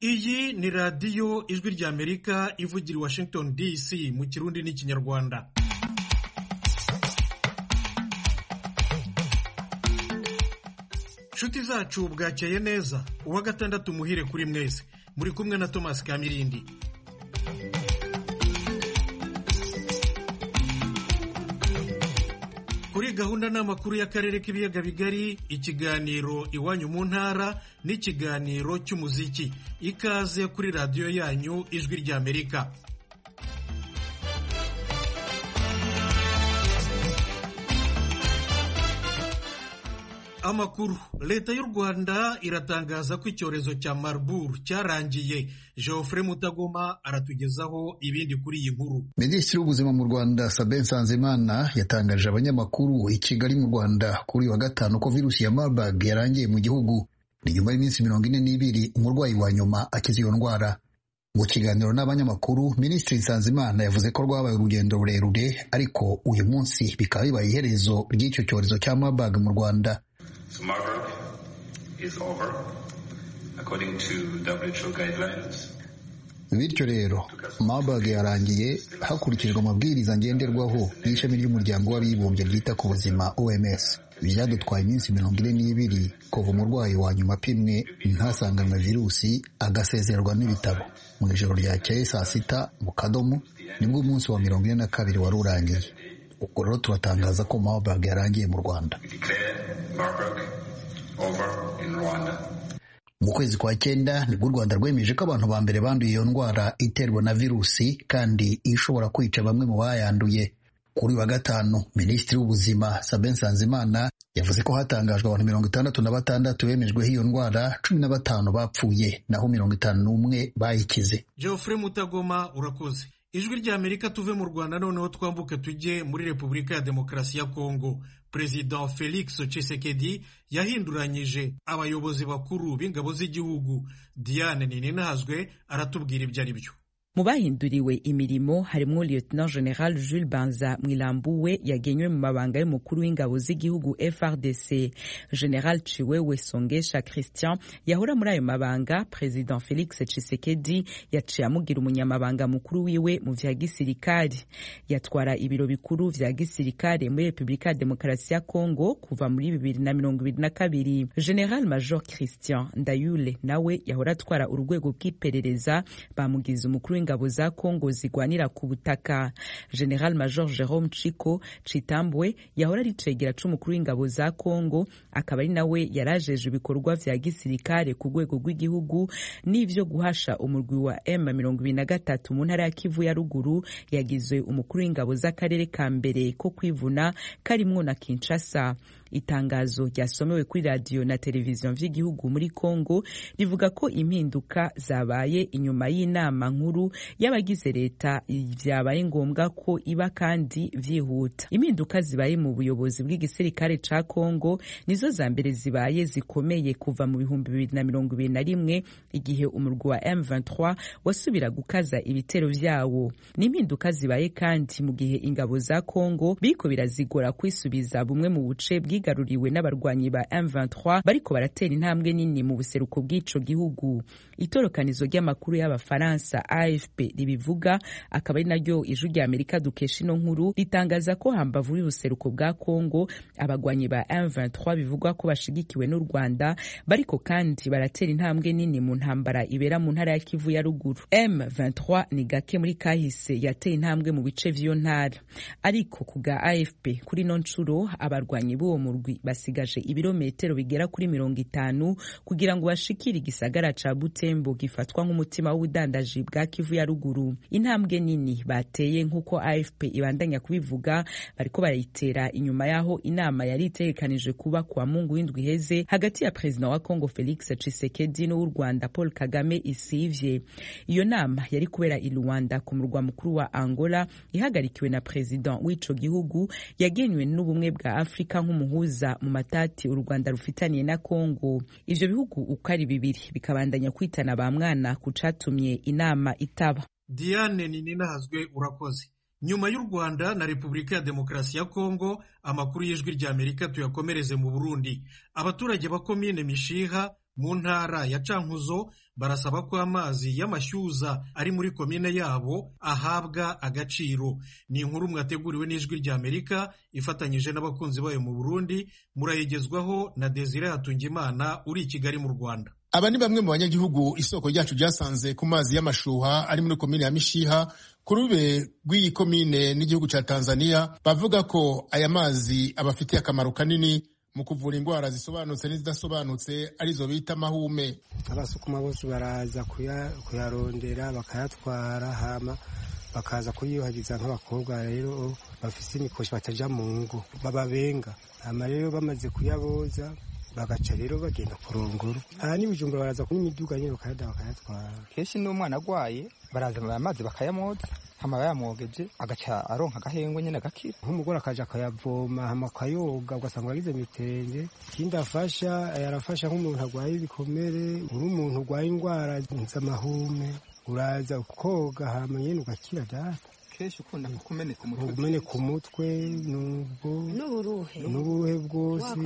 Iyi ni radiyo ijwi ry'Amerika ivugira i Washington DC mu Kirundi n'Ikinyarwanda. Nshuti zacu bwakeye neza, uwa gatandatu muhire kuri mwese. Muri kumwe na Thomas Kamirindi. Kuri gahunda n'amakuru y'akarere k'ibiyaga bigari, ikiganiro iwanyu mu ntara n'ikiganiro cy'umuziki. Ikaze kuri radiyo yanyu ijwi ry'Amerika. Amakuru. Leta y'u Rwanda iratangaza ko icyorezo cya Marburg cyarangiye. Geoffrey Mutagoma aratugezaho ibindi kuri iyi nkuru. Minisitiri w'ubuzima mu Rwanda Sabin Nsanzimana yatangaje abanyamakuru i Kigali mu Rwanda kuri wa gatanu ko virusi ya Marburg yarangiye mu gihugu. Ni nyuma y'iminsi 42 umurwayi wa nyuma akize iyo ndwara. Mu kiganiro n'abanyamakuru, Minisitiri Nsanzimana yavuze ko rwabaye urugendo rurerure, ariko uyu munsi bikaba bibaye iherezo ry'icyo cyorezo cya Marburg mu Rwanda. So Marburg is over according to WHO guidelines. Bityo rero Marburg yarangiye hakurikijwe amabwiriza ngenderwaho y'ishami ry'umuryango w'abibumbye ryita ku buzima OMS. Byadutwaye iminsi 42 kuva umurwayi wa nyuma apimwe ntasanganwe virusi agasezererwa n'ibitaro. Mu ijoro ryakeye saa 6 mu Kadomo nibwo umunsi wa 42 wari urangiye. Ubwo rero turatangaza ko Marburg yarangiye mu Rwanda. Mu kwezi kwa 9 nibwo u Rwanda rwemeje ko abantu ba mbere banduye iyo ndwara iterwa na virusi kandi ishobora kwica bamwe mu bayanduye. Kuri wa gatanu, Minisitiri w'ubuzima Sabin Nsanzimana yavuze ko hatangajwe abantu 66 bemejweho iyo ndwara, 15 bapfuye naho 51 bayikize. Geoffrey Mutagoma urakoze. Ijwi ry'Amerika tuve mu Rwanda noneho twambuke tujye muri Repubulika ya Demokarasi ya Kongo. President Felix Tshisekedi yahinduranyije abayobozi bakuru b'ingabo z'igihugu. Diane Nininahazwe aratubwira ibyo ari byo. Mu bahinduriwe imirimo harimo Lieutenant General Jules Banza Mwilambuwe yagenywe mu mabanga y'umukuru w'ingabo z'igihugu FRDC. General Chiwewe Songesha Christian yahora muri ayo mabanga. President Felix Tshisekedi yaciye amugira umunyamabanga mukuru wiwe mu vya gisirikari. Yatwara ibiro bikuru vya gisirikari muri Repubulika ya Demokarasi ya Kongo kuva muri 2022. General Major Christian Ndayule nawe yahora atwara urwego bw'iperereza, bamugize umukuru ingabo za Kongo zigwanira ku butaka. General Major Jerome Chiko Chitambwe yahora ari cegera c'umukuru w'ingabo za Kongo, akaba ari nawe yarajeje ibikorwa vya gisirikare ku rwego rw'igihugu n'ivyo guhasha umurwi wa M23 mu ntara ya Kivu ya ruguru. Yagizwe umukuru w'ingabo z'akarere ka mbere ko kwivuna karimwo na Kinshasa. Itangazo ryasomewe kuri radio na televiziyo vy'igihugu muri Kongo rivuga ko impinduka zabaye inyuma y'inama nkuru y'abagize leta, vyabaye ngombwa ko iba kandi vyihuta. Impinduka zibaye mu buyobozi bw'igisirikare ca Kongo nizo za mbere zibaye zikomeye kuva mu 2021 igihe umurwi wa M23 wasubira gukaza ibitero vyawo. N'impinduka zibaye kandi mu gihe ingabo za Kongo biko birazigora kwisubiza bumwe mu buce bwigaruriwe n'abarwanyi ba M23 bariko baratera intambwe nini mu buseruko bw'ico gihugu. Itorokanizo ry'amakuru y'Abafaransa AFP ribivuga, akaba ari naryo ijwi ry'Amerika dukesha ino nkuru, ritangaza ko hambavu y'ubuseruko bwa Kongo abagwanyi ba M23 bivugwa ko bashigikiwe n'u Rwanda bariko kandi baratera intambwe nini mu ntambara ibera mu ntara ya Kivu ya ruguru. M23 ni gake muri kahise yateye intambwe mu bice vy'iyo ntara, ariko kuga AFP kuri no ncuro abarwanyi b'uwo murwi basigaje ibirometero bigera kuri 50 kugira ngo bashikire igisagara ca Butembo gifatwa nk'umutima w'ubudandaji bwa Kivu ya ruguru. Intambwe nini bateye nk'uko AFP ibandanya kubivuga, bariko barayitera inyuma yaho inama yari itegekanije kuba kwa Mungu w'indwi heze hagati ya President wa Kongo Felix Tshisekedi n'u Rwanda Paul Kagame isivye. Iyo nama yari kubera i Luanda ku murwa mukuru wa Angola, ihagarikiwe na President w'ico gihugu yagenywe n'ubumwe bwa Afrika nk'umuhuza mu matati u Rwanda rufitaniye na Kongo. Ivyo bihugu uko ari bibiri bikabandanya kwitana ba mwana kucatumye inama itaba. Diane Nininahazwe urakoze. Nyuma y'u Rwanda na Repubulika ya Demokarasi ya Kongo, amakuru y'ijwi ry'Amerika tuyakomereze mu Burundi. Abaturage ba komine Mishiha mu ntara ya Cankuzo barasaba ko amazi y'amashyuza ari muri komine yabo ahabwa agaciro. Ni inkuru mwateguriwe n'Ijwi ry'Amerika ifatanyije n'abakunzi bayo mu Burundi, murayigezwaho na Desire Hatungimana uri i Kigali mu Rwanda. Aba ni bamwe mu banyagihugu isoko ryacu ryasanze ku mazi y'amashuha ari muri komine ya Mishiha ku rube rw'iyi komine n'igihugu ca Tanzania, bavuga ko aya mazi abafitiye akamaro kanini mu kuvura indwara zisobanutse n'izidasobanutse arizo bita amahume. Abasukuma bose baraza kuyarondera bakayatwara, hama bakaza kuyuhagiza nk'abakobwa rero bafise imikoshi bataja mu ngo bababenga, hama rero bamaze kuyaboza bagaca rero bagenda kurongoro. Aha n'ibijumba baraza kunywa imiduga nyine bakayatwara. Kenshi n'umwana agwaye baraza amazi bakayamoza, hama bayamwogeje agaca aronka agahengwe nyine agakira. Nk'umugore akaja akayavoma hama akayoga ugasanga agize mitenge. Ikindi yarafasha nk'umuntu agwaye ibikomere, uri umuntu ugwaye indwara z'amahume uraza koga hama nyine ugakira data. Kenshi ukunda kumeneka umutwe n'uburuhe bwose.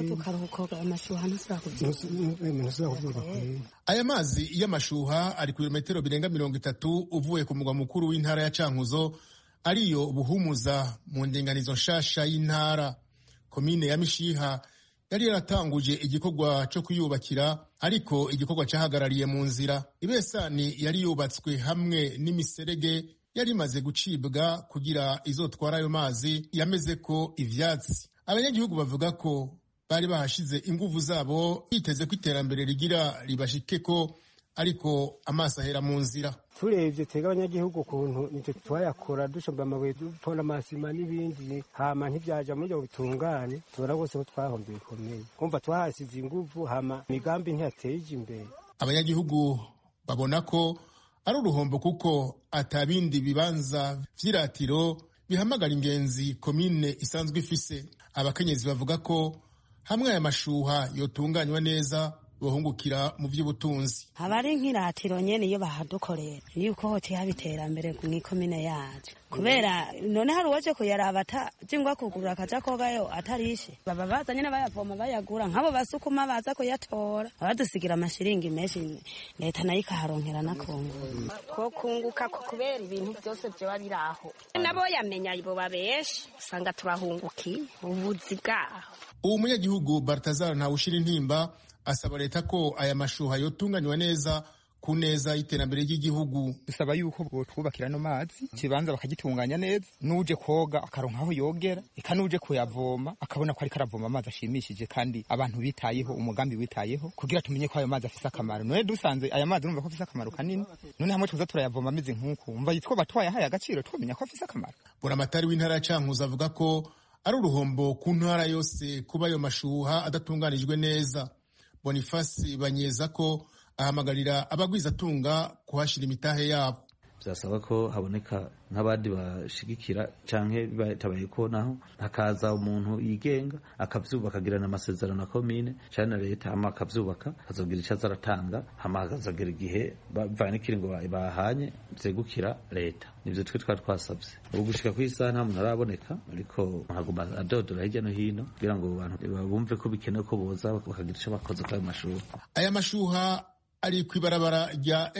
Aya mazi y'amashuha ari ku birometero birenga 30 uvuye ku mugwa mukuru w'intara ya Cankuzo, ariyo buhumuza mu ndinganizo nshasha y'intara. Komine ya Mishiha yari yaratanguje igikorwa cyo kuyubakira, ariko igikorwa cyahagarariye mu nzira. Ibesani yari yubatswe hamwe n'imiserege yari imaze gucibwa kugira izotwara ayo mazi yameze ko ivyatsi. Abanyagihugu bavuga ko bari bahashize inguvu zabo biteze ko iterambere rigira ribashikeko, ariko amaso ahera mu nzira. Turebye twega abanyagihugu ukuntu nitwe twayakora dushomba amabuye dupfona amasima n'ibindi, hama ntivyaja muri byo bitungane, tubona bose ko twahombe bikomeye. Kumva twahasize inguvu, hama migambi ntiyateje imbere. Abanyagihugu babona ko ari uruhombo kuko atabindi bibanza vy'iratiro bihamagara ingenzi komine isanzwe ifise. Abakenyezi bavuga ko hamwe aya mashuha yotunganywa neza bohungukira mu vy'ubutunzi. Abari nk'iratiro nyene iyo bahadukorera yuko hoti habiterambere mw'ikomine yacu, kubera none hari uwaje kuyaraba jingwa kugura akaja kogayo atarishe, baba baza nyene bayavoma bayagura, nk'abo basukuma baza kuyatora badusigira amashiringi menshi, leta nayo ikaharonkera nakungu ko kunguka ko kubera ibintu byose byo biraho nabo yamenya ibo babeshe usanga turahunguki ubuzi bwaho. Uwo munyagihugu Baltazar Ntawushira intimba asaba leta ko aya mashuha yotunganywa neza ku neza y'iterambere ry'igihugu. Bisaba yuko twubakira no mazi kibanza bakagitunganya neza, nuje koga akaronka aho yogera, eka nuje kuyavoma akabona ko ari karavoma amazi ashimishije kandi abantu bitayeho, umugambi witayeho kugira tumenye ko ayo mazi afise akamaro. None dusanze aya mazi urumva ko afise akamaro kanini, none hamwe tuza turayavoma ameze nk'uko umva yitwa batwaye haye agaciro tumenya ko afise akamaro. Buramatari w'intara ya Cankuzo avuga ko ari uruhombo ku ntara yose kuba ayo mashuha adatunganijwe neza. Boniface Banyeza ko ahamagarira abagwizatunga kuhashira imitahe yabo. Byasaba ko haboneka nk'abandi bashigikira canke bitabaye ko naho hakaza umuntu yigenga akavyubaka akagirana amasezerano na komine cyane leta, hama akavyubaka azogira icyo azaratanga, hama akazagera igihe bavanye kiringo bahanye zegukira leta. Nivyo twari twasabye. Ubu gushika ku isaha nta muntu araboneka, ariko haguma adodora hirya no hino kugira ngo abantu bumve ko bikenewe ko boza bakagira icyo bakoze kuri ayo mashuha. Aya mashuha ari kwibarabara rya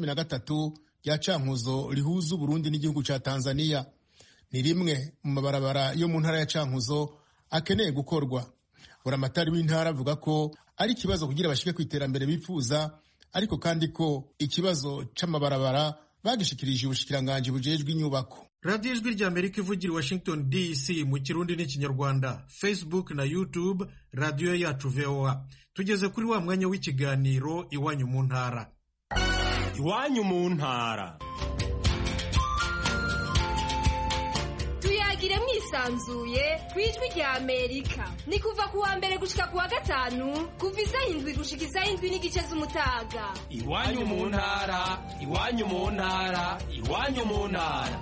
RN13 rya Cankuzo rihuza Burundi n'igihugu ca Tanzania. Ni rimwe mu mabarabara yo mu ntara ya Cankuzo akeneye gukorwa. Buramatari w'intara avuga ko ari ikibazo kugira bashike ku iterambere bifuza, ariko kandi ko ikibazo c'amabarabara bagishikirije ubushikiranganje bujejwe inyubako. Radio Ijwi ry'Amerika ivugira Washington DC mu Kirundi n'Ikinyarwanda, Facebook na YouTube radio yacu VOA. Tugeze kuri wa mwanya w'ikiganiro Iwanyu mu ntara. Iwanyu mu ntara. Tuyagire mwisanzuye kwijwi rya Amerika. Ni kuva kuwa mbere gushika kuwa gatanu, kuva isaha 7 gushika isaha 7:30 z'umutaga. Iwanyu mu ntara, iwanyu mu ntara, iwanyu mu ntara.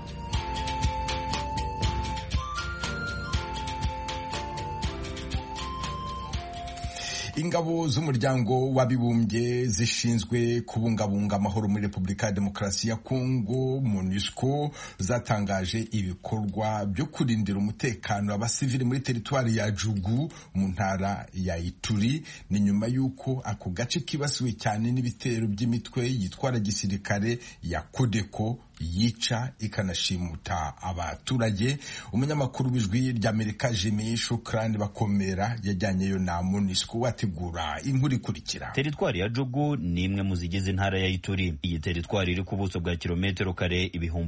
ingabo z'umuryango w'abibumbye zishinzwe kubungabunga amahoro muri Repubulika ya Demokarasi ya Kongo MONUSCO zatangaje ibikorwa byo kurindira umutekano abasivili muri teritwari ya Jugu mu ntara ya Ituri. Ni nyuma y'uko ako gace kibasiwe cyane n'ibitero by'imitwe yitwara gisirikare ya Kodeko yica ikanashimuta abaturage. Umunyamakuru w'ijwi ry'Amerika Jimmy Shukrani Bakomera yajyanyeyo na MONUSCO wategura inkuru ikurikira. Teritwari ya Jugu ni imwe mu zigize intara ya Ituri. Iyi teritwari iri ku buso bwa kilometero kare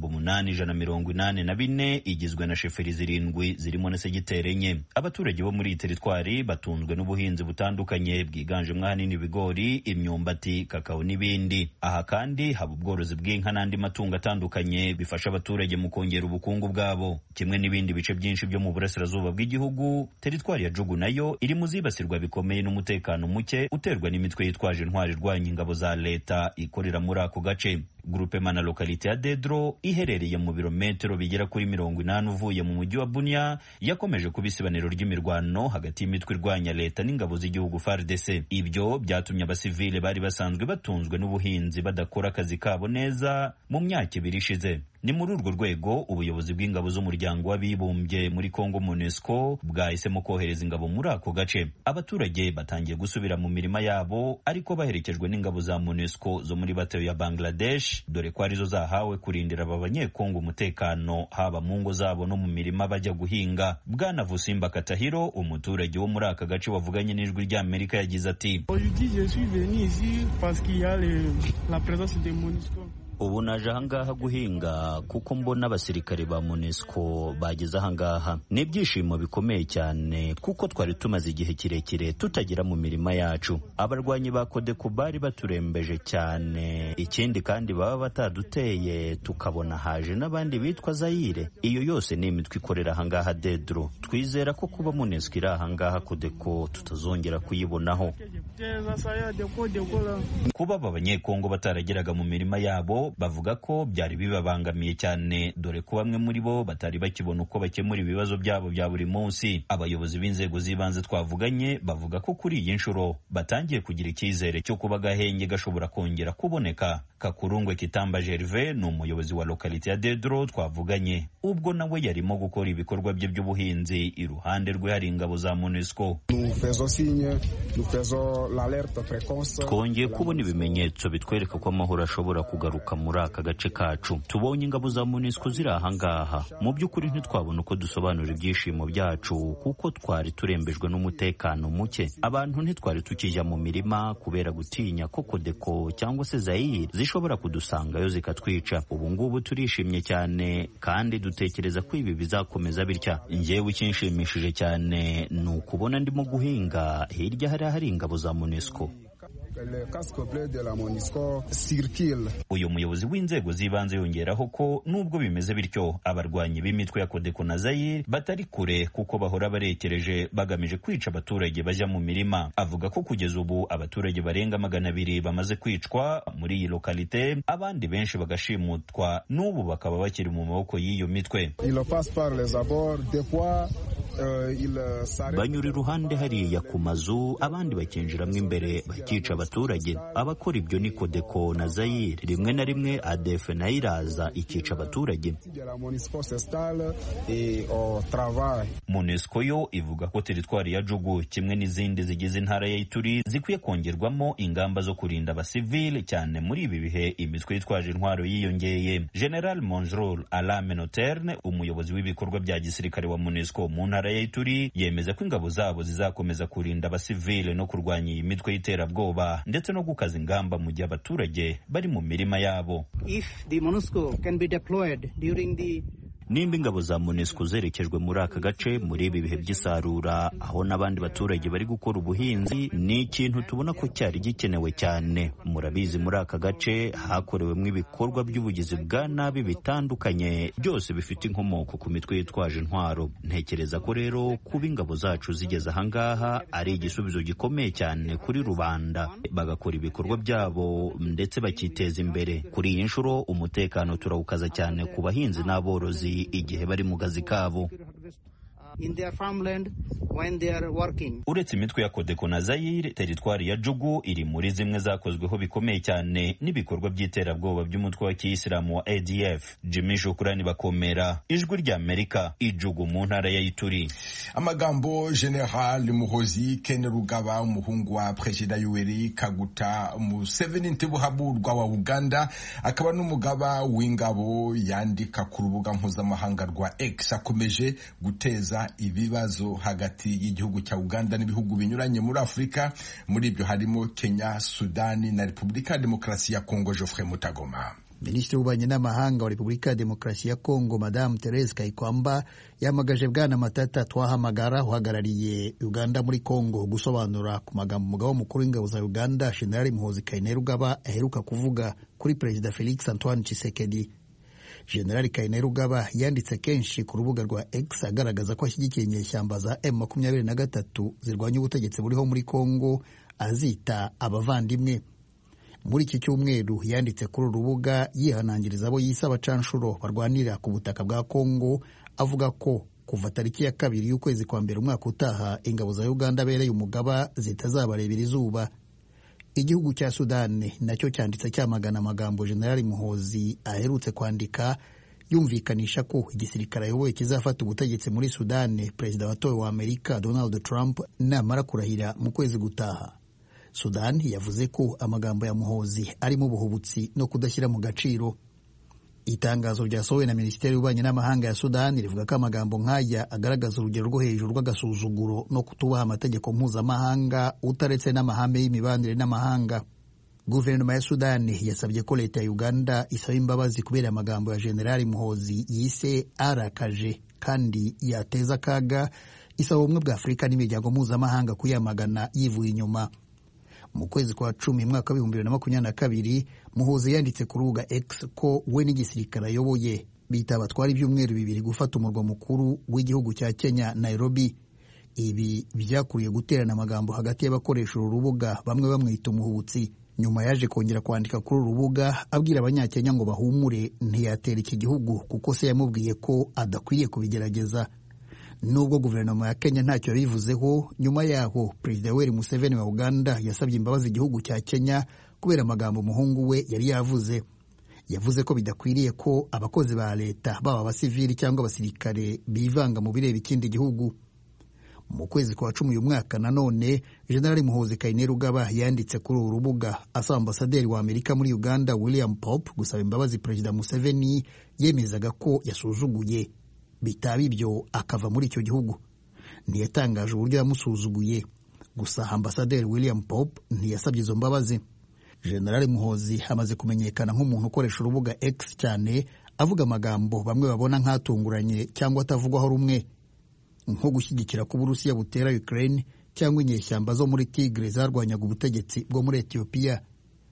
8,184 igizwe na sheferi 7 zirimo na segiteri enye. Abaturage bo muri iyi teritwari batunzwe n'ubuhinzi butandukanye bwiganjemo ahanini ibigori, imyumbati, kakao n'ibindi. Aha kandi haba ubworozi bw'inka n'andi matungo atandukanye bifasha abaturage mu kongera ubukungu bwabo. Kimwe n'ibindi bice byinshi byo mu burasirazuba bw'igihugu, teritwari ya Jugu nayo iri mu zibasirwa bikomeye n'umutekano muke uterwa n'imitwe yitwaje intwari irwanya ingabo za leta ikorera muri ako gace. Grupe mana lokalite ya Dedro iherereye mu birometero bigera kuri 80 uvuye mu mujyi wa Bunia yakomeje kubisibaniro ry'imirwano hagati y'imitwe irwanya leta n'ingabo z'igihugu FARDC. Ibyo byatumye abasivile bari basanzwe batunzwe n'ubuhinzi badakora akazi kabo neza mu myaka 2 ishize. Ni muri urwo rwego ubuyobozi bw'ingabo z'umuryango w'abibumbye muri Kongo MONUSCO bwahisemo kohereza ingabo muri ako gace. Abaturage batangiye gusubira mu mirima yabo ariko baherekejwe n'ingabo za MONUSCO zo muri bateyo ya Bangladesh, dore ko arizo zahawe kurindira aba banyekongo umutekano haba mu ngo zabo no mu mirima bajya guhinga. Bwana Vusimba Katahiro, umuturage wo muri aka gace wavuganye n'ijwi ry'Amerika, yagize ati: ubu naje ahangaha guhinga kuko mbona abasirikare ba MONUSCO bageze ahangaha. Ni ibyishimo bikomeye cyane kuko twari tumaze igihe kirekire tutagera mu mirima yacu. Abarwanyi ba Kodeko bari baturembeje cyane, ikindi kandi baba bataduteye tukabona haje n'abandi bitwa Zaire. Iyo yose ni imitwe ikorera ahangaha Dedro. Twizera ko kuba MONUSCO iri ahangaha Kodeko tutazongera kuyibonaho. Kuba abanyekongo batarageraga mu mirima yabo bavuga ko byari bibabangamiye cyane, dore ko bamwe muri bo batari bakibona uko bakemura ibibazo byabo bya buri munsi. Abayobozi b'inzego z'ibanze twavuganye bavuga ko kuri iyi nshuro batangiye kugira icyizere cyo kuba gahenge gashobora kongera kuboneka. Kakurungwe Kitamba Gervais ni umuyobozi wa lokalite ya Dedro twavuganye, ubwo nawe yarimo gukora ibikorwa bye by'ubuhinzi. Iruhande rwe hari ingabo za MONUSCO. Twongeye kubona ibimenyetso bitwereka ko amahoro ashobora kugaruka muri aka gace kacu. Tubonye ingabo za MONUSCO ziri ahangaha. Mu by'ukuri ntitwabona uko dusobanura ibyishimo byacu kuko twari turembejwe n'umutekano muke. Abantu ntitwari tukijya mu mirima kubera gutinya ko Kodeko cyangwa se Zaire zishobora kudusangayo zikatwica. Ubu ngubu turishimye cyane kandi dutekereza ko ibi bizakomeza bitya. Njyewe ikinshimishije cyane ni ukubona ndimo guhinga hirya hari ingabo za MONUSCO. Uyu muyobozi w'inzego z'ibanze yongeraho ko nubwo bimeze bityo abarwanyi b'imitwe ya Kodeko na Zaire batari kure kuko bahora barekereje bagamije kwica abaturage bajya mu mirima. Avuga ko kugeza ubu abaturage barenga 200 bamaze kwicwa muri iyi lokalite, abandi benshi bagashimutwa, n'ubu bakaba bakiri mu maboko y'iyo mitwe. Banyura iruhande hariya ku mazu, abandi bakinjiramo imbere bakica abaturage. Abakora ibyo ni Kodeko na Zaire. Rimwe na rimwe ADF nayo iraza ikica abaturage. MONUSCO yo ivuga ko teritwari ya Jugu kimwe n'izindi zigize intara ya Ituri zikwiye kongerwamo ingamba zo kurinda abasivile, cyane muri ibi bihe imitwe yitwaje intwaro yiyongeye. General Monjrol Alame Noterne, umuyobozi w'ibikorwa bya gisirikare wa MONUSCO mu ntara ya Ituri, yemeza ko ingabo zabo zizakomeza kurinda abasivile no kurwanya iyi mitwe y'iterabwoba ndetse no gukaza ingamba mu gihe abaturage bari mu mirima yabo. Nimba ingabo za MONUSCO zerekejwe muri aka gace muri ibi bihe by'isarura aho n'abandi baturage bari gukora ubuhinzi, ni ikintu tubona ko cyari gikenewe cyane. Murabizi muri aka gace hakorewemo ibikorwa by'ubugizi bwa nabi bitandukanye, byose bifite inkomoko ku mitwe yitwaje intwaro. Ntekereza ko rero kuba ingabo zacu zigeze ahangaha ari igisubizo gikomeye cyane kuri rubanda, bagakora ibikorwa byabo ndetse bakiteza imbere. Kuri iyi nshuro umutekano turawukaza cyane ku bahinzi n'aborozi igihe bari mu kazi kabo. when they are working. Uretse imitwe ya Codeco na Zaire, teritwari ya Jugu iri muri zimwe zakozweho bikomeye cyane n'ibikorwa by'iterabwoba by'umutwe wa Kiyisilamu wa ADF. Jimmy Shukrani Bakomera, Ijwi rya Amerika, Ijugu mu ntara ya Ituri. Amagambo General Muhozi Kainerugaba, umuhungu wa Perezida Yoweri Kaguta Museveni Ntibuhaburwa wa Uganda, akaba n'umugaba w'ingabo, yandika ku rubuga mpuzamahanga rwa X, akomeje guteza ibibazo hagati y'igihugu cya Uganda n'ibihugu binyuranye muri Afurika. Muri ibyo harimo Kenya, Sudani na Repubulika ya Demokarasi ya Kongo. Geoffrey Mutagoma. Minisitiri w'ububanyi n'amahanga wa Repubulika ya Demokarasi ya Kongo Madame Therese Kayikwamba yamagaje Bwana Matata Twahamagara uhagarariye Uganda muri Kongo gusobanura ku magambo umugaba mukuru w'ingabo za Uganda General Muhozi Kainerugaba aheruka kuvuga kuri Perezida Felix Antoine Tshisekedi. General Kainerugaba yanditse kenshi ku rubuga rwa X agaragaza ko ashyigikiye inyeshyamba za M23 zirwanya ubutegetsi buriho muri Kongo, azita abavandimwe. Muri iki cyumweru yanditse kuri urubuga yihanangiriza abo yise abacanshuro barwanira ku butaka bwa Kongo, avuga ko kuva tariki ya 2 y'ukwezi kwa mbere umwaka utaha ingabo za Uganda bereye umugaba zitazabarebera izuba. Igihugu cya Sudani nacyo cyanditse cyamagana amagambo General Muhozi aherutse kwandika, yumvikanisha ko igisirikare ayoboye kizafata ubutegetsi muri Sudani perezida watowe wa Amerika Donald Trump namara kurahira mu kwezi gutaha. Sudani yavuze ko amagambo ya Muhozi arimo ubuhubutsi no kudashyira mu gaciro. Itangazo ryasohowe na Minisiteri y'Ububanyi n'Amahanga ya Sudani rivuga ko amagambo nk'aya agaragaza urugero rwo hejuru rw'agasuzuguro no kutubaha amategeko mpuzamahanga utaretse n'amahame y'imibanire n'amahanga. Guverinoma ya Sudani yasabye ko leta ya Uganda isaba imbabazi kubera amagambo ya General Muhozi yise arakaje kandi yateza akaga, isaba ubumwe bwa Afurika n'imiryango mpuzamahanga kuyamagana yivuye inyuma. Mu kwezi kwa 10 mwaka wa 2022 Muhozi yanditse ku rubuga X ko we n'igisirikare ayoboye bitabatwara ibyumweru 2 gufata umurwa mukuru w'igihugu cya Kenya, Nairobi. Ibi byakuriye guterana amagambo hagati y'abakoresha uru rubuga, bamwe bamwita umuhubutsi. Nyuma yaje kongera kwandika kuri uru rubuga abwira abanyakenya ngo bahumure, ntiyatera iki gihugu kuko se yamubwiye ko adakwiye kubigerageza. Nubwo guverinoma ya Kenya ntacyo bivuzeho, nyuma yaho Perezida Yoweri Museveni wa Uganda yasabye imbabazi igihugu cya Kenya kubera amagambo umuhungu we yari yavuze. Yavuze ko bidakwiriye ko abakozi ba leta baba abasivili cyangwa abasirikare bivanga mu bireba ikindi gihugu. Mu kwezi kwa 10 uyu mwaka nanone General Muhozi Kainerugaba yanditse kuri uru rubuga asaba ambasaderi wa Amerika muri Uganda William Pope gusaba imbabazi Perezida Museveni yemezaga ko yasuzuguye, bitaba ibyo akava muri icyo gihugu. Ntiyatangaje uburyo yamusuzuguye, gusa ambasaderi William Pope ntiyasabye izo mbabazi. General Muhozi amaze kumenyekana nk'umuntu ukoresha urubuga X cyane, avuga amagambo bamwe babona nk'atunguranye cyangwa atavugwaho rumwe, nko gushyigikira ko Uburusiya butera Ukraine cyangwa inyeshyamba zo muri Tigre zarwanyaga ubutegetsi bwo muri Ethiopia.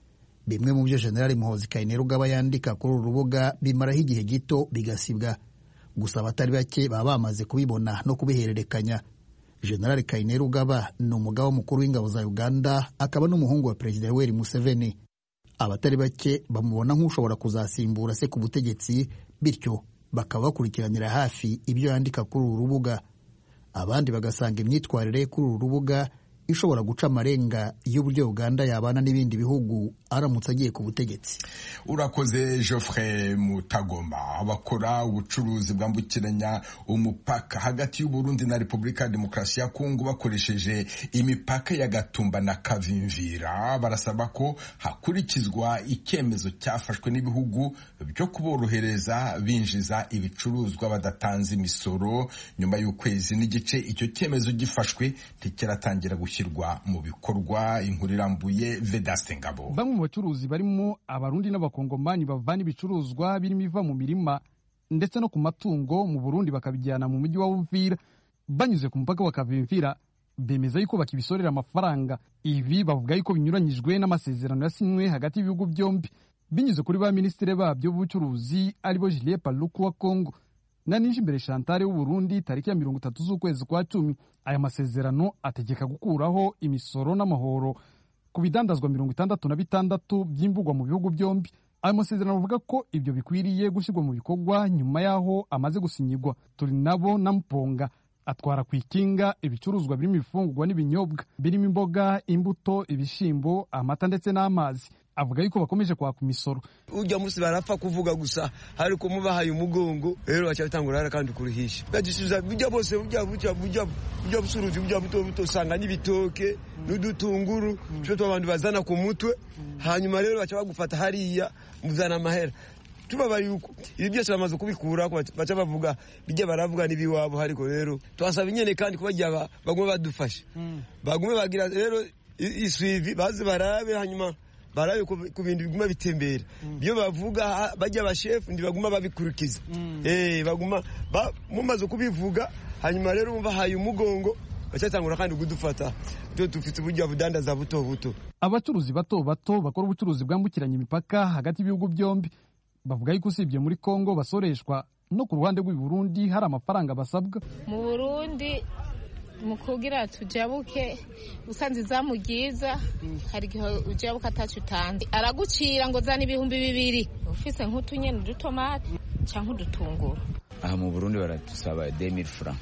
Bimwe mu byo General Muhozi Kainerugaba yandika kuri uru rubuga bimaraho igihe gito bigasibwa, gusa abatari bake baba bamaze kubibona no kubihererekanya. General Kainerugaba ni umugaba mukuru w'ingabo za Uganda, akaba n'umuhungu wa Perezida Yoweri Museveni. Abatari bake bamubona nk'ushobora kuzasimbura se ku butegetsi, bityo bakaba bakurikiranira hafi ibyo yandika kuri uru rubuga. Abandi bagasanga imyitwarire kuri uru rubuga ishobora guca amarenga y'uburyo Uganda yabana n'ibindi bihugu aramutse agiye ku butegetsi. Urakoze Geoffrey Mutagoma. Abakora ubucuruzi bwambukiranya umupaka hagati y'u Burundi na Repubulika ya Demokarasi ya Kongo bakoresheje imipaka ya Gatumba na Kavimvira barasaba ko hakurikizwa icyemezo cyafashwe n'ibihugu byo kuborohereza binjiza ibicuruzwa badatanze imisoro. Nyuma y'ukwezi n'igice icyo cyemezo gifashwe ntikiratangira gushyirwa mu bikorwa. Inkuru irambuye Vedaste Ngabo. Bamwe mu bacuruzi barimo abarundi n'abakongomani bavana ibicuruzwa birimo iva mu mirima ndetse no ku matungo mu Burundi bakabijyana mu mujyi wa Uvira banyuze ku mupaka wa Kavimvira bemeza yuko bakibisorera amafaranga. Ibi bavuga yuko binyuranyijwe n'amasezerano yasinywe hagati y'ibihugu byombi binyuze kuri ba ministre babyo b'ubucuruzi aribo Julien Paluku wa Kongo na Nijimbere Chantal w'u Burundi tariki ya 30 z'ukwezi kwa 10. Aya masezerano ategeka gukuraho imisoro n'amahoro ku bidandazwa 66 by'imbugwa mu bihugu byombi. Aya masezerano avuga ko ibyo bikwiriye gushyirwa mu bikorwa nyuma yaho amaze gusinyirwa. Turi nabo na Mponga atwara ku ikinga ibicuruzwa birimo ibifungurwa n'ibinyobwa birimo imboga, imbuto, ibishimbo, amata ndetse n'amazi. Avuga yuko bakomeje kwaka imisoro. Ujya musi barapfa kuvuga gusa hari ko mubahaye umugongo rero bacha bitangura kandi kurihisha. Bagisubiza bijya bose bijya busuruzi bijya buto sanga n'ibitoke n'udutunguru cyo abantu bazana ku mutwe hanyuma rero bacha bagufata hariya muzana amahera. Tubabari yuko ibi byose bamaze kubikura bacha bavuga bijya baravuga nibiwabo hariko rero twasaba nyene kandi kubajya bagume badufasha. Bagume bagira rero iswivi bazi barabe hanyuma barabe ku bintu biguma bitembera byo bavuga bajya abashefu ndibaguma babikurikiza baguma mumaze kubivuga hanyuma rero umva haye umugongo bacatangura kandi kudufata byo dufite ubujya budandaza buto buto. Abacuruzi bato bato bakora ubucuruzi bwambukiranya imipaka hagati y'ibihugu byombi bavuga yuko usibye muri Kongo basoreshwa no ku ruhande rw'u Burundi hari amafaranga basabwa. Mu Burundi mukugira tujabuke usanze zamugiza hari gihe ujabuka atacutanze aragucira ngo zana 200 ufise nk'utunyene dutomate canke udutunguru. Aha mu Burundi baradusaba 2000 francs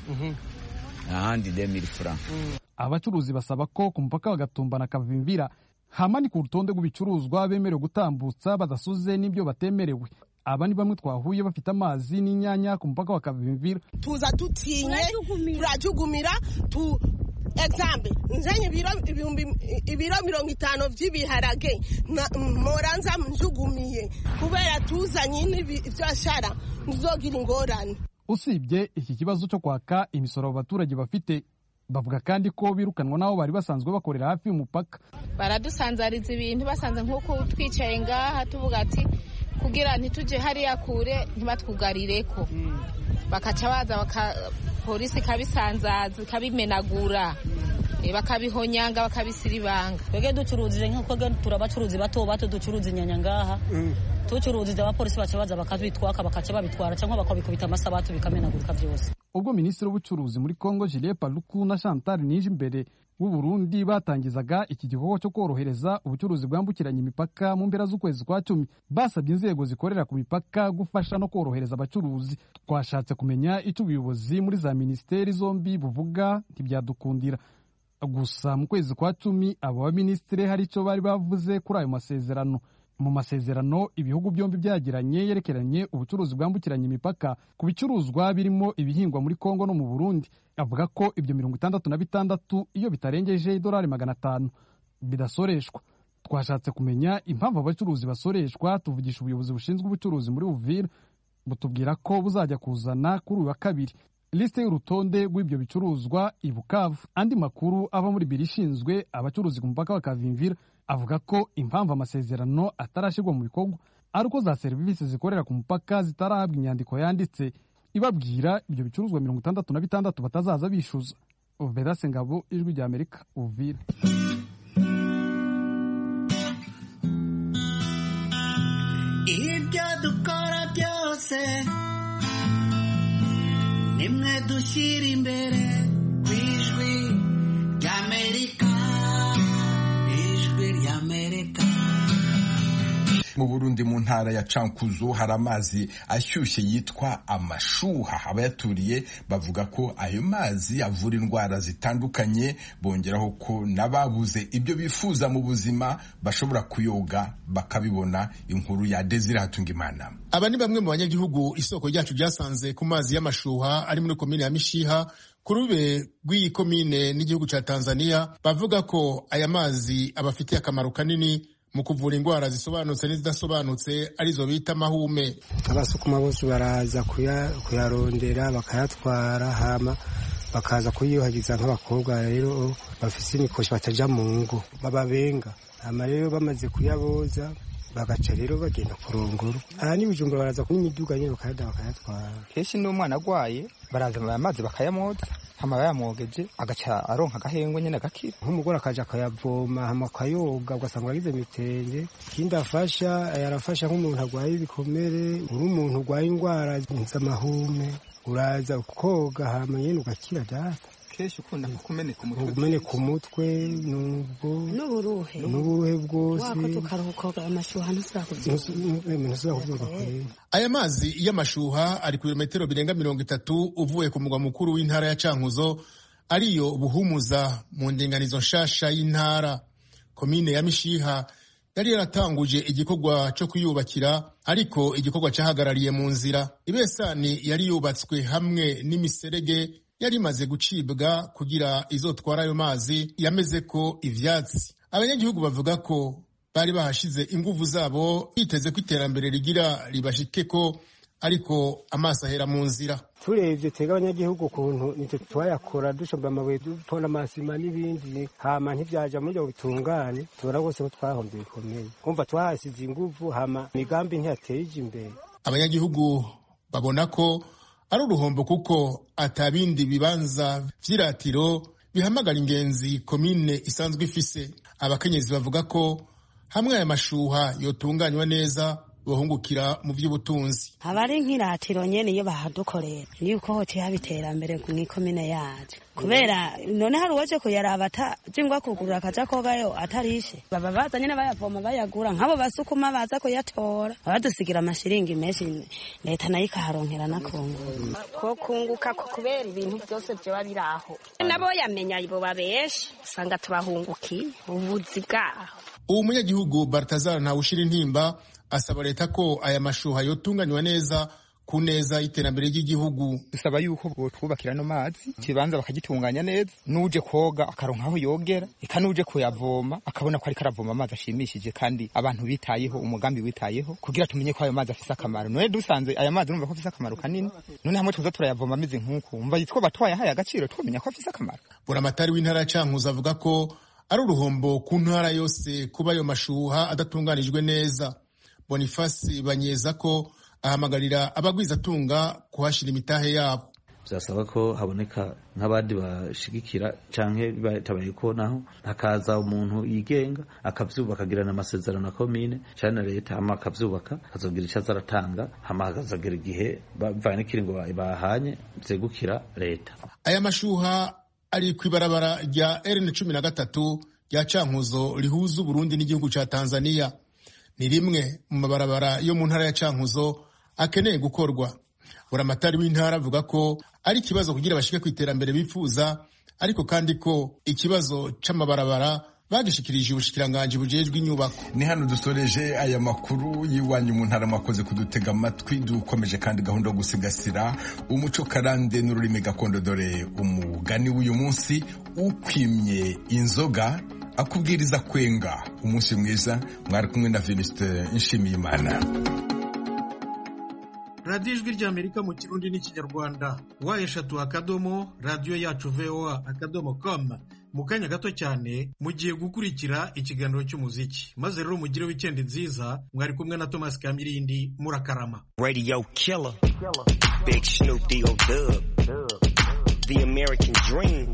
ahandi 2000 francs. Abacuruzi basaba ko ku mupaka bagatumbana Kavimvira hamani ku rutonde rw'ibicuruzwa bemerewe gutambutsa badasuze n'ibyo batemerewe. Aba ni bamwe twahuye bafite amazi n'inyanya ku mupaka wa Kavimvira. Tuza tutinye turajugumira tu example nzanye ibiro 50 vy'ibiharage moranza mjugumiye kubera tuzanye n'ivyashara nzogira ingorane. Usibye iki kibazo cyo kwaka imisoro abaturage bafite bavuga kandi ko birukanwa naho bari basanzwe bakorera hafi y'umupaka. Baradusanzariza ibintu basanze nk'uko twicaye ngaha tuvuga ati kugira ntituje hariya kure ntibatwugarireko bakaca baza polisi kabisanzaza kabimenagura bakabihonyanga bakabisiribanga. Twege ducuruzije nk'uko turabacuruzi bato bato ducuruza inyanya ngaha tucuruzije abapolisi baca baza bakabitwaka bakaca babitwara cyangwa bakabikubita amasabatu bikamenagurika byose. Ubwo Minisitiri w'Ubucuruzi muri Kongo Julien Paluku na Chantal Nijimbere w'u Burundi batangizaga iki gikorwa cyo korohereza ubucuruzi bwambukiranya imipaka mu mpera z'ukwezi kwa 10 basabye inzego zikorera ku mipaka gufasha no korohereza abacuruzi. Twashatse kumenya icyo ubuyobozi muri za ministeri zombi buvuga ntibyadukundira. Gusa mu kwezi kwa 10 abo baminisitiri hari icyo bari bavuze kuri ayo masezerano. Mu masezerano ibihugu byombi byagiranye yerekeranye ubucuruzi bwambukiranya imipaka ku bicuruzwa birimo ibihingwa muri Kongo no mu Burundi. Avuga ko ibyo 66 iyo bitarengeje $500 bidasoreshwa. Twashatse kumenya impamvu abacuruzi basoreshwa. Tuvugisha ubuyobozi bushinzwe ubucuruzi muri Uvira butubwira ko buzajya kuzana kuri uwa kabiri liste y'urutonde rw'ibyo bicuruzwa i Bukavu. Andi makuru ava muri birishinzwe abacuruzi ku mupaka wa Kavimvira avuga ko impamvu amasezerano atarashirwa mu bikorwa ari uko za serivisi zikorera ku mupaka zitarahabwa inyandiko yanditse ibabwira ibyo bicuruzwa 66 batazaza bishuza. Vedase Ngabo, Ijwi rya Amerika, Uvira. Ibyo dukora byose nimwe dushyira imbere ku Ijwi rya Amerika. Ijwi rya Amerika. Mu Burundi mu ntara ya Cankuzo hari amazi ashyushye yitwa amashuha. Abayaturiye bavuga ko ayo mazi avura indwara zitandukanye, bongeraho ko nababuze ibyo bifuza mu buzima bashobora kuyoga bakabibona. Inkuru ya Desire Hatungimana. Aba ni bamwe mu banyagihugu isoko ryacu ryasanze ku mazi y'amashuha ari muri komine ya Mishiha ku rube rw'iyi komine n'igihugu ca Tanzania. Bavuga ko aya mazi abafitiye akamaro kanini mu kuvura indwara zisobanutse n'izidasobanutse arizo bita mahume. Abasukuma bose baraza kuyarondera bakayatwara hama bakaza kuyuhagiza nk'abakobwa rero bafise imikoshi bataja mu ngo bababenga. Hama rero bamaze kuyaboza bagaca rero bagenda kurongoro. Aha ni Bujumbura baraza kuri imiduga nyine bakayatwara. Kenshi n'umwana agwaye baraza amazi bakayamoza hama bayamwogeje agaca aronka agahengwe nyene agakira. Nk'umugore akaja akayavoma hama akayoga ugasanga agize mitenge. Ikindi afasha yarafasha nk'umuntu agwaye ibikomere, uri umuntu ugwaye indwara z'amahume uraza koga hama nyene ugakira data. kenshi ukunda kumeneka umutwe kumeneka umutwe n'uburuhe bwose wako tukaruhuka amashuha aya mazi y'amashuha ari ku birometero birenga 30 uvuye ku mugwa mukuru w'intara ya Cankuzo ariyo buhumuza mu ndinganizo nshasha y'intara. Komine ya Mishiha yari yaratanguje igikorwa cyo kuyubakira ariko igikorwa cyahagarariye mu nzira. Ibesani yari yubatswe hamwe n'imiserege yari imaze gucibwa kugira izotwara ayo mazi yameze ko ivyatsi. Abanyagihugu bavuga ko bari bahashize inguvu zabo biteze ko iterambere rigira ribashike ko ariko amaso ahera mu nzira. Turebye twega abanyagihugu ukuntu nitwe twayakora dushomba amabuye duponda amasima n'ibindi hama ntivyaja muri byo bitungane tubona rwose ko twahombye bikomeye kumva twahasize inguvu hama migambi ntiyateje imbere. Abanyagihugu babona ko ari uruhombo kuko atabindi bibanza vy'iratiro bihamagara ingenzi komine isanzwe ifise. Abakenyezi bavuga ko hamwe aya mashuha yotunganywa neza bohungukira mu by'ubutunzi. Abari nk'iratiro nyene iyo bahadukorera yuko hoti habiterambere ku ikomine yacu kubera none hari uwaje kuyaraba atajingwa kugurura akaja kogayo atarishe baba bazanye n'abayavoma bayagura nk'abo basukuma baza kuyatora badusigira amashiringi menshi leta nayo ikaharonkera nakungu ko kunguka ko kubera ibintu byose byo babiraho nabo yamenya ibo babeshe usanga turahunguki ubuzi bwaho. Uwo munyagihugu Bartazar Ntawushira intimba asaba leta ko aya mashuha yotunganywa neza ku neza iterambere ry'igihugu. Dusaba yuko botwubakira no mazi kibanza bakagitunganya neza nuje koga akaronka aho yogera eka nuje kuyavoma akabona ko ari karavoma amazi ashimishije kandi abantu bitayeho umugambi witayeho kugira tumenye ko ayo mazi afise akamaro. None dusanze aya mazi numva ko afise akamaro kanini none hamwe tuza turayavoma ameze nk'uko umva yitwa batwaye haye agaciro twomenya ko afise akamaro. Buramatari w'intara ya Cankuzo avuga ko ari uruhombo ku ntara yose kuba ayo mashuha adatunganijwe neza. Boniface Banyeza ko ahamagarira abagwizatunga kuhashira imitahe yabo. Byasaba ko haboneka nk'abandi bashigikira canke batabaye ko naho hakaza umuntu yigenga akavyubaka agirana amasezerano na komine cyane leta hama akavyubaka azogira icyo azaratanga hama hakazagira igihe bavanye kiringo bahanye vyegukira leta. Aya mashuha ari kwibarabara rya RN13 rya Cankuzo rihuza Burundi n'igihugu ca Tanzania. Ni rimwe mu mabarabara yo mu ntara ya Cankuzo akeneye gukorwa. Buramatari w'intara avuga ko ari ikibazo kugira bashike ku iterambere bifuza ariko kandi ko ikibazo c'amabarabara bagishikirije ubushikiranganje bujejwe inyubako. Ni hano dusoreje aya makuru yiwanyu mu ntara mwakoze kudutega amatwi. Dukomeje kandi gahunda yo gusigasira umuco karande n'ururimi gakondo. Dore umugani w'uyu munsi: ukwimye inzoga akubwiriza kwenga. Umunsi mwiza. Mwari kumwe na Venuste Nshimiyimana. Radio Ijwi ry'Amerika mu Kirundi n'Ikinyarwanda. #akadomo radio yacu voa.com. Mu kanya gato cyane mugiye gukurikira ikiganiro cy'umuziki. Maze rero mugire weekend nziza. Mwari kumwe na Thomas Kamirindi. Murakarama. Radio Killer. Big Snoop D.O. Dub. The American Dream.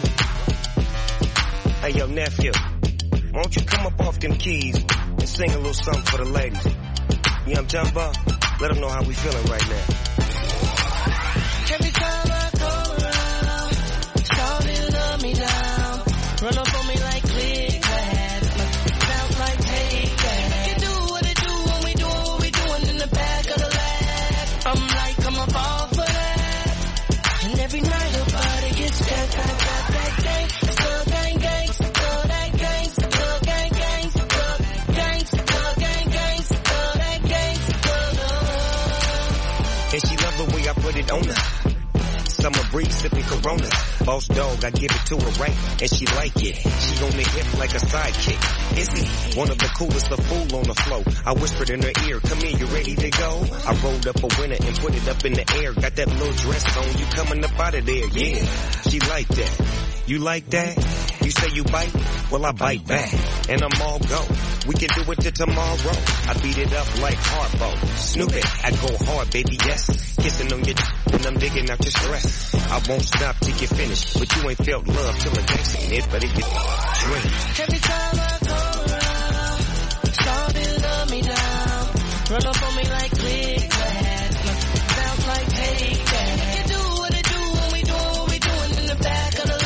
Hey, yo, nephew, why don't you come up off them keys and sing a little something for the ladies? You know what I'm talking about? Let them know how we feeling right now. Every time I come around, shawty love me down. Run up on me like click clack, sound like take that. You do what it do when we doing what we doing in the back of the lab. I'm like, I'm a fall for that. And every night her body gets that gang. So gang gang, so that gang, so gang gang, so gang, so gang gang, so that gang, so And she love the way I put it on her. Summer breeze sipping Corona. Boss dog, I give it to her right, and she like it. She on the hip like a sidekick. Izzy, one of the coolest, a fool on the floor. I whispered in her ear, come here, you ready to go? I rolled up a winner and put it up in the air. Got that little dress on, you coming up out of there, yeah. She like that. You like that? You say you bite? Well, I bite back. And I'm all go. We can do it till tomorrow. I beat it up like Harpo. Snoop it, I go hard, baby, yes. Kissing on your when I'm digging out your stress. I won't stop till you finish. But you ain't felt love till the next in it, but it get drink. every time I come around, shawty love me down. Run up on me like click clack, sound like take that. You do what it do when we doing what we doing in the back of the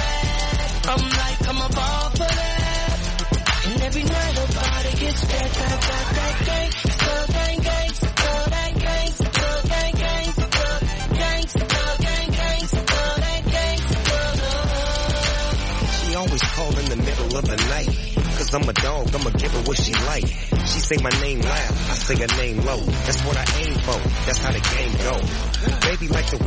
call in the middle of the night. Cause I'm a dog, I'ma give her what she like. She say my name loud, I say her name low. That's what I aim for, that's how the game go. Baby like the